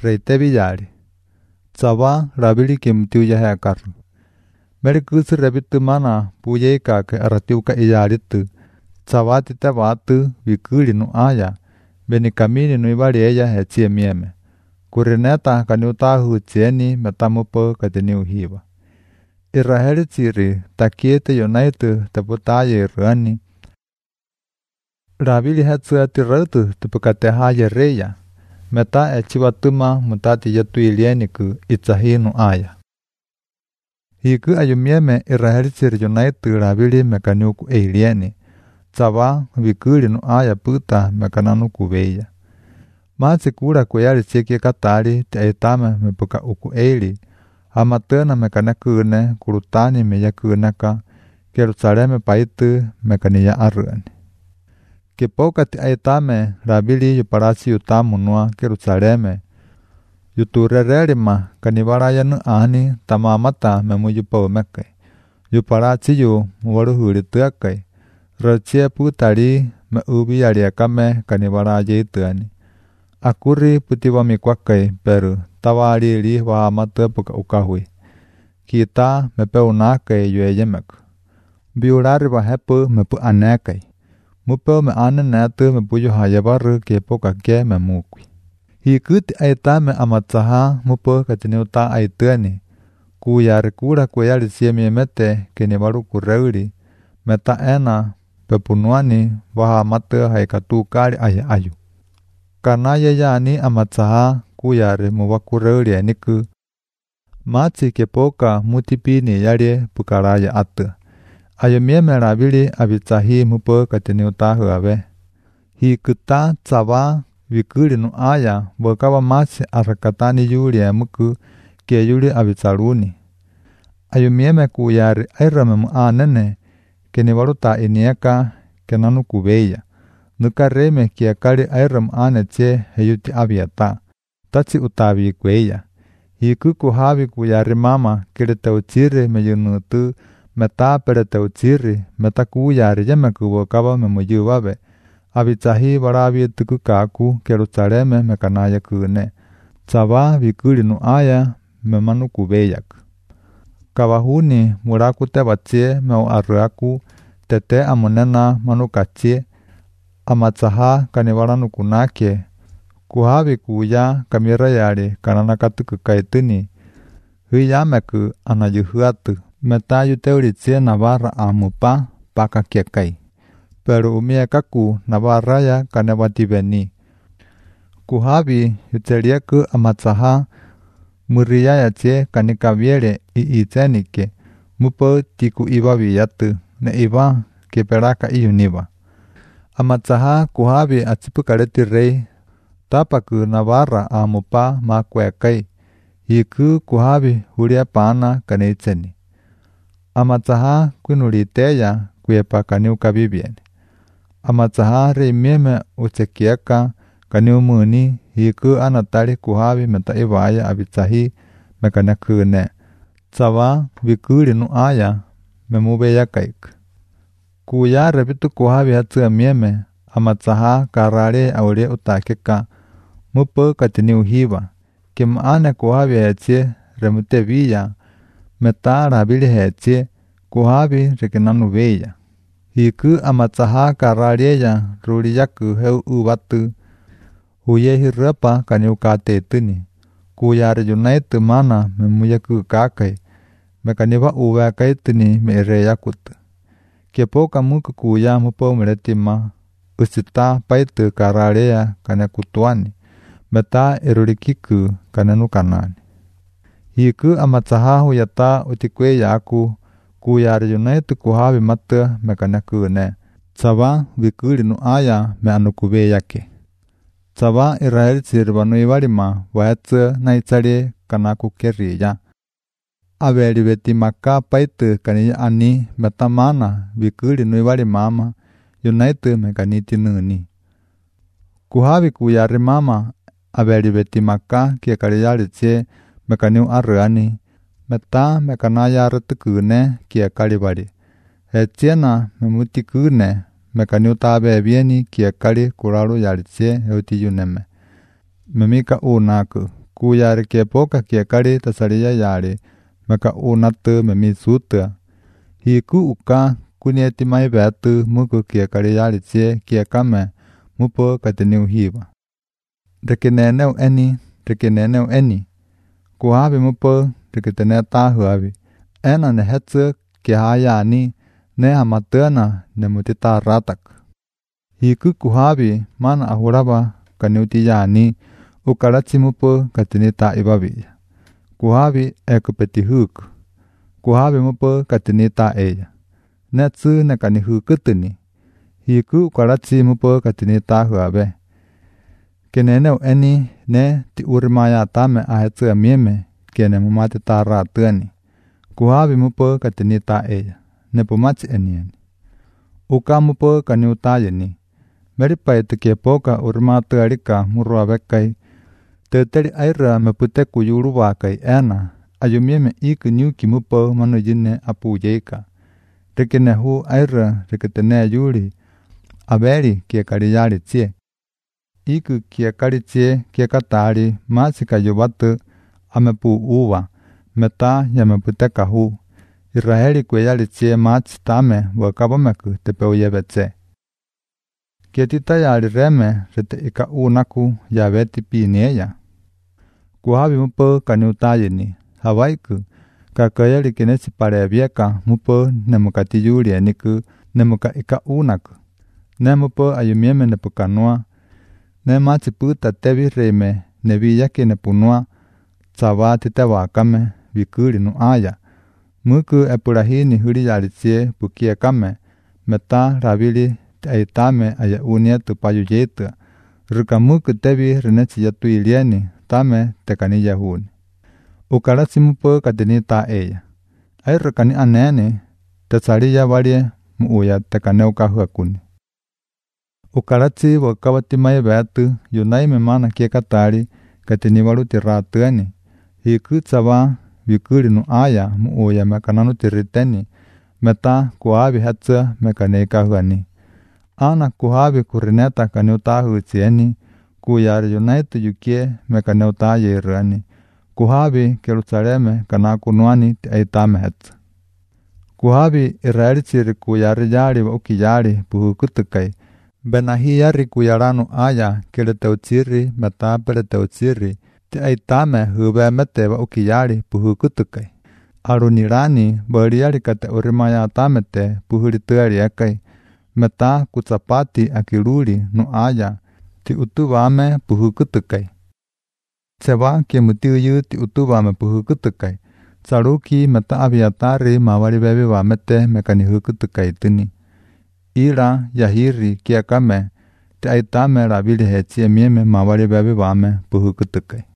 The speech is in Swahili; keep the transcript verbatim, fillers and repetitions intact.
reite villari. Tsava rabili kimtiu ya karru. Merikus rebitu mana puye ka ke aratiu ka iyaritu. Tsava tita vatu vikuri no aya. Beni kamini no ibari ella hechie mieme. Kurineta kaniutahu tieni metamupo kateniu hiva. Iraheli tsiri takiete yonaitu taputaye rani. Rabili hetsu atirautu tupukate reya. Meta echivatuma mutati yatu ilieniku itsahinu aya. Hiku ayumieme iraheli tsiri yonaitu rabili mekaniuku eilieni. Tsava vikuri no aya puta mekananu kuveya. Matsi kura kuyari tsiki katari te eitame mepuka uku eili. Amatena mekanakune kurutani meyakunaka. Jerusaleme paitu mekaniya arruani. Kipoka ti eitame rabili yuparasi yutamu nua Jerusaleme. Yuturererima kanibaraya nu ani tamamata memu yupau meke. Yuparasi yu muwaruhuri tuakai. Rachie putari me ubi yariakame kanibaraya ituani. Akuri putiwa mikwakai peru tawari li wa amatu puka ukahui. Kita mepe unakai yueyemek. Biurari wa hepu mepu anekai. Mupe me ane netu me puyo hayabaru ke poka ke me mukwi. Hikuti aita me amatsaha mupe katiniuta aituani. Kuyari kura kuyari siemi emete kenibaru kureuri. Meta ena pepunuani wa amatu haikatu kari aya ayu. Karena yayani amatsaha kuyari muwakureuri eniku. Matsi ke poka mutipini yari pukaraya atu. Ayumieme rabili abitsahi mupo katiniuta huave. Hikuta tsava vikuri no aya bokawa matsi arakatani yuri emuku ke yuri abitsaruni. Ayumieme kuyari airamemu anene kenibaruta inieka kenanu kuveya. Nuka reme kiakari airam aneche heyuti abiata. Tatsi utavi kweya. Hiku kuhavi kuyari mama kiretauchiri meyunutu meta peretauchiri meta kuyari yemeku kaba memuyuwabe. Abitsahi barabi tuku kaku Jerusaleme mekanaya kune. Tsava vikuri no aya memanu kuveyak. Kabahuni muraku tebatsie meu arruaku tete amonena manukachie. Amatsaha kanibaranu kunake. Kuhavi kuya kamira yari kananakatuku kaituni. Huyameku anayuhuatu. Meta yuteuritsie navarra amupa paka kiekai. Pero umiekaku navarraya kanebativeni. Kuhavi yutelieku amatsaha muriyaya tsie kanikaviere i itsenike. Mupo tiku iba viyatu ne iba keperaka iyuniba. Amatsaha kuhavi atsipukareti rei. Tapaku navarra amupa makwekai. Hiku kuhavi huria pana kaneitseni. Amatsaha kunuliteya kuepa kaniu kabibieni. Amatsaha reimieme uchekieka kaniu muni. Hiku anatari kuhavi meta ibaya abitsahi mekanakune. Tsava vikuri no aya memubeya kaik. Kuya rebitu kuhavi hatsu amieme. Amatsaha karare aure utakeka. Mupo katiniu hiva. Kimaane kuhavi hechie remute viya. Meta rabili hechie kuhavi rekinanu veya. Hiku amatsaha karareya ruriyaku heu ubatu. Huye hirapa kaniu katetuni. Kuyari yunaitu mana memuyaku kakai. Mekaniba uwe kaituni meereyakutu. Kepoka muku kuya mupo meretima. Usita paitu karareya kanekutuani. Meta erurikiku kananu kanani. Hiku amatsaha huyata utikwe yaku. Kuyari yunaitu kuhavi mata mekanakune. Tsava vikuri no aya me anukube yake. Tsava Israel sirvanu ivarima waetsu naitsari kanaku keriya. Averi betimaka paitu kaniya ani metamana vikuri no ivarimama yunaitu mekaniti nuni. Kuhavi kuyari mama averi betimaka kia kariyari tsie mekaniu arruani. Meta mekanaya arretukune kia karibari. Hetiena memutikune mekaniu tabe bieni kia kari kuraru yaritsie heutiyuneme. Memika unaku kuyari kia poka kia kari tasaria yari maka unatu memi suta. Hiku uka kunieti mai betu muku kia kari yari tsie kia kame mupo kateniu hiwa. Rekineneu eni, rekineneu eni. Kuhabi mupo rekitene tahuabi. Ena ne hetsu kia hayani ne hamatena ne mutita ratak. Hiku kuhabi mana ahuraba kaniuti yani ukarachi mupo katini ta ibabi. Kuhabi ekupeti huku. Kuhabi mupo katini ta eya. Netsu ne kani hukutuni. Hiku ukarachi mupo katini ta huabe. Keneneu eni ne ti urimaya tame ahetsu amieme kene mumati ta ratuani. Kuhabi mupo katini ta eya. Ne pumachi enieni. Uka mupo kaniuta yeni. Meripai te kia poka urimatu arika murua bekai. Te teri aira me pute kuyuru wakai ena. Ayumieme iku nyuki mupo manu jine apu yeika. Rekene hu aira reketene yuri. Aberi kia kariyari tsie. Iku kia kari tsie kia katari masika yubatu amepu uwa. Meta ya me pute kahu. Israeli kuyari tsie machi tame wakabameku tepe uyebetse. Kia tita yari reme rete ika unaku ya beti pineya. Kuhabi mupo kaniutayini. Hawaiku kakayari kinesi parebieka mupo nemukati yuri eniku nemuka ika unaku. Nemupo ayumieme nepukanua. Ne machi puta tebi reime nebiyaki nepunua. Tsawa tite wakame vikuri nu aya. Muku epurahini huri yari tsie pukia kame. Meta rabili aitame aya unia tupayu yetu. Rukamuku tebi renechi yatu ilieni tame tekani yahuni. Ukarachi mupo katini ta eya. Ay rukani anene tesariya warie muuya tekane ukahuakuni. Ukarachi wakawati mai betu yunai memana kia katari katini waluti ratuani. Hiku tsawa vikuri nu aya muuya mekananu tiriteni. Meta kuabi hetsa mekane ikahuani. Ana kuhabi kurineta kaniutahu tsieni, kuyari yunaitu yukie mekaniuta yirani. Kuhabi Jerusaleme kana kunuani ti aitame hetsa. Kuhabi Israeli tsiri kuyari yari wa uki yari puhukutukai. Benahi yari kuyaranu aya kileteu tsiri meta peleteu tsiri ti aitame hube mete wa uki yari puhukutukai. Arunirani bari yari kate urimaya tamete puhurituari ekai. Meta kutsapati akiruri nu aya ti utuvame puhukutukai. Tsewa kia mutiuyu ti utuvame puhukutukai. Tsaruki meta abiatari mawari bebi wamete mekani hukutukai tuni. Ira yahiri kia kame ti aitame rabili hetsi emieme mawari bebi wame puhukutukai.